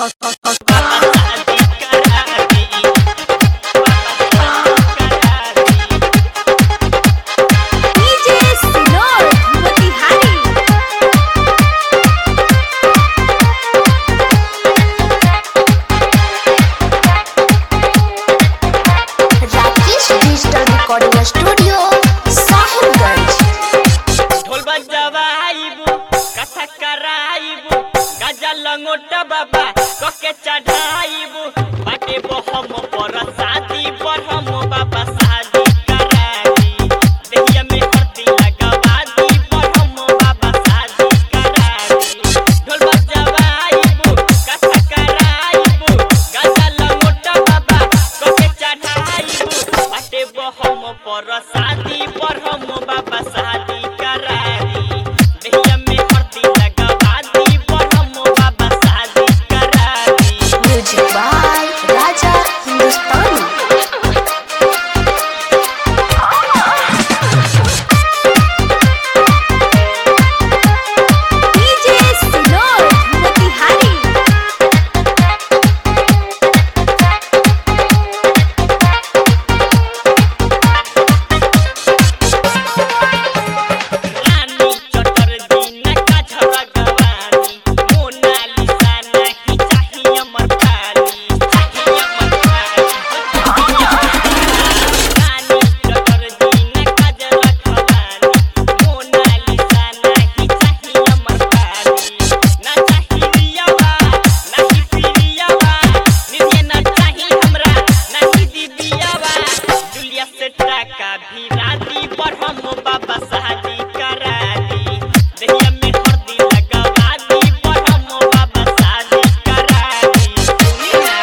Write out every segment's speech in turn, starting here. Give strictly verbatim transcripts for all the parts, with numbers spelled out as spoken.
Studio Sahibganj. ढोल बजवाइबू कथा कराइबू गाजा लंगोटा बाबा कके चढ़ाइबू बाटे बहम पर शादी पर हम बाबा शादी कराई देहिया में हरदी लगवादी पर हम बाबा शादी कराई। ढोल बजवाइबू कथा कराइबू गाजा लंगोटा बाबा कके चढ़ाइबू बाटे बहम पर शादी पर हम बाबा शादी कराई देहिया में हरदी लगवादी पर हम बाबा शादी कराई। Music by Raja Hindustani. DJ सिनोर मोतिहारी। रानी चटर दीना का झरगवानी मोनालिसा नहीं चाहिए अमर पानी चाहिए अमर पानी रानी चटर दीना का झरगवानी मोनालिसा नहीं चाहिए अमर पानी ना चाहिए रियावा नहीं पिरियावा निधे ना चाहिए हमरा नहीं दीदियावा दुलिया से टाका भी रादी पर हम बाबा शादी करा दी देहिया में हरदी लगवादी पर हम बाबा शादी करा दी। सुनी ना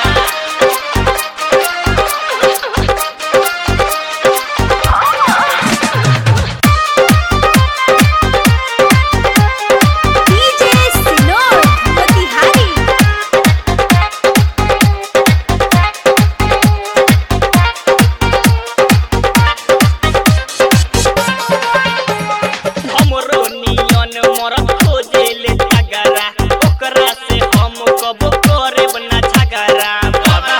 डीजे सिनोर मोतिहारी। हमरो नियन मरद खोजेले झगड़ा ओकरा से हम कब करेब ना झगड़ा बाबा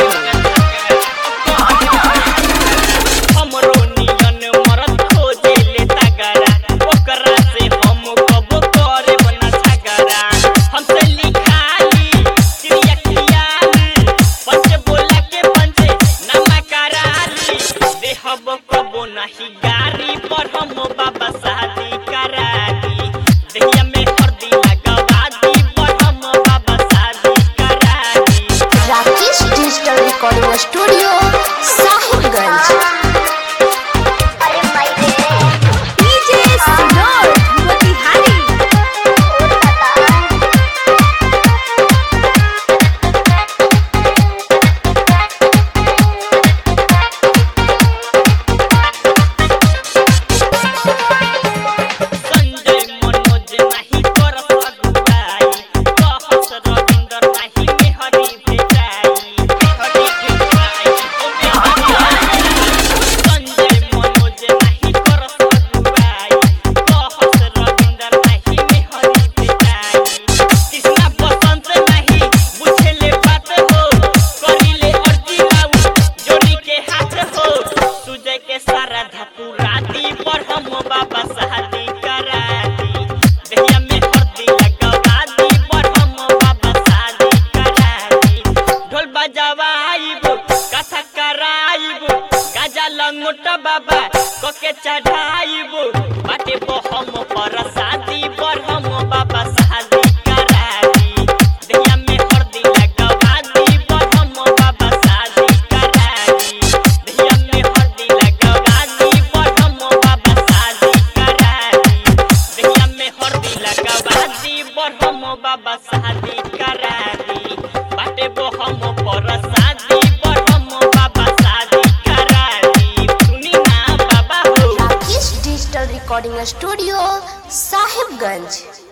हमरो नियन मरद खोजेले झगड़ा ओकरा से हम कब करेब ना झगड़ा हमसे लिखाली चिड़िया खियाली पंच बोला के पंच नामा कराली देहब कबो नहीं गारी पर हम बाबा शादी करा दी देहिया में हरदी लगवादी पर हम बाबा शादी करा दी। Rakesh digital recording studio Sahibganj. DJ सिनोर मोतिहारी। संजय मनोज नहीं कर सगुआई कहस रविंदर नहीं मेहरी भेटाई मेहरी भेटाई ओ मेहरी संजय मनोज नहीं कर सगुआई कहस रविंदर नहीं मेहरी भेटाई कृष्णा बसंत नहीं बुझेले बात हो करिले अर्जी लाऊ जोड़ी के हाथ हो सुजय के सारा धपुराती पर हम बाबा शादी करा दी देहिया में हरदी लगवादी पर हम बाबा शादी करा दी। ढोल बजवाइबू कथा कराइबू गाजा लंगोटा बाबा कके चढ़ाइबू बाटे बहम पर शादी पर हम बाबा शादी करा दी देहिया में हरदी लगवादी पर हम बाबा शादी करा दी देहिया में हरदी लगवादी पर हम बाबा शादी करा दी देहिया में हरदी लगवादी पर हम बाबा शादी करा दी बाटे बहम पर शादी पर हम बाबा शादी करा दी। सुनी ना बाबा हो Rakesh digital recording studio Sahibganj.